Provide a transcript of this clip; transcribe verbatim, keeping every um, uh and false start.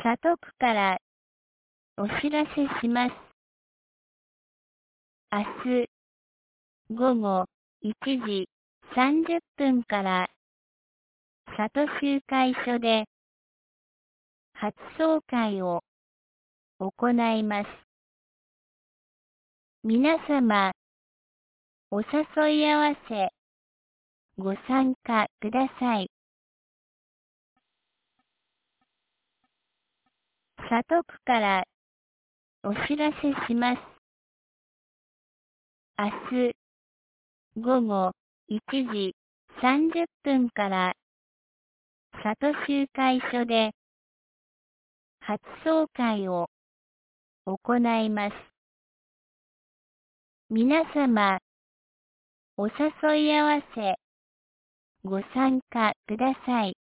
里区からお知らせします。明日午後いちじさんじゅっぷんから里集会所で初総会を行います。皆様、お誘い合わせご参加ください。里区からお知らせします。明日午後いちじさんじゅっぷんから里集会所で初総会を行います。皆様、お誘い合わせご参加ください。